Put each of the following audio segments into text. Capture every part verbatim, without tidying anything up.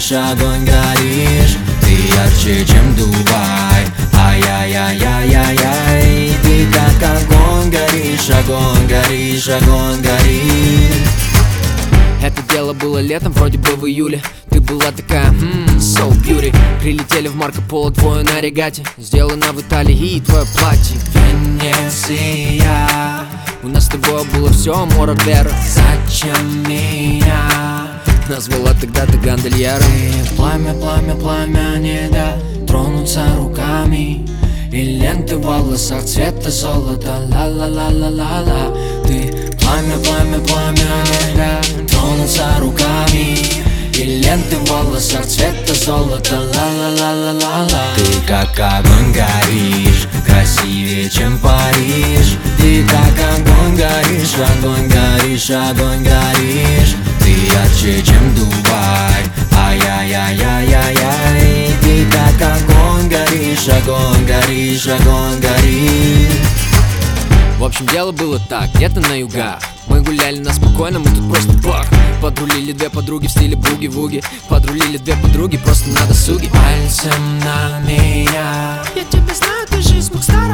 горишь, огонь горишь. Ты ярче, чем Дубай. Ай-яй-яй-яй-яй-яй. Ты как огонь горишь, огонь горишь, огонь горишь. Это дело было летом, вроде бы в июле. Ты была такая, ммм, so beauty. Прилетели в Марко Поло, двое на регате. Сделано в Италии и твое платье Венеция. У нас с тобой было все, амора вера. Зачем меня назвала тогда ты гондольера? Ты пламя, пламя, пламя, не да тронуться руками. И ленты в волосах цвета золота. Ла-ла-ла-ла-ла-ла. Ты пламя, пламя, пламя, не да тронуться руками. И ленты в волосах цвета золота. Ла-ла-ла-ла-ла-ла. Ты как огонь горишь, красивее, чем Париж. Ты как огонь горишь, огонь горишь, огонь горишь. Ты ярче, чем Дубай. Ай-яй-яй-яй-яй-яй. Ты как огонь горишь, огонь горишь, огонь горишь. В общем, дело было так, где-то на югах. Мы гуляли на спокойном, мы тут просто бах. Подрулили две подруги в стиле буги-вуги. Подрулили две подруги просто на досуге. Пальцем на меня. Я тебя знаю, ты же из Мухстара.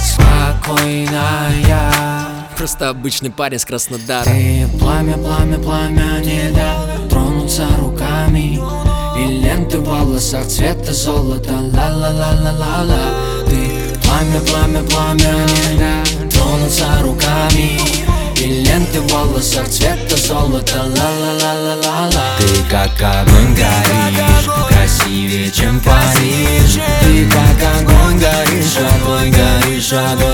Спокойная. Просто обычный парень с Краснодара. Ты пламя, пламя, пламя, не да тронуться руками. И ленты в волосах цвета золота. Ла-ла-ла-ла-ла-ла. Ты пламя, пламя, пламя, не да тронуться руками. И ленты в волосах цвета золота. Ла-ла-ла-ла-ла-ла. Ты как огонь горишь, красивее, чем Париж. Ты как огонь горишь, огонь горишь, огонь